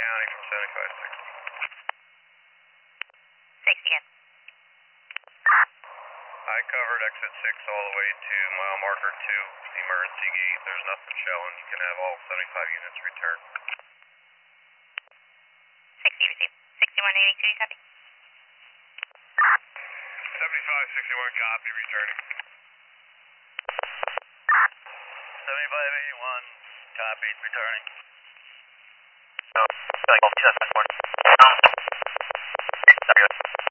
County from 7560. 60 again. I covered exit 6 all the way to mile marker 2, emergency gate. There's nothing showing. You can have all 75 units return. 60 received. 6182, you copy? 7561 copy, returning. 7581 copied, returning. Oh, like,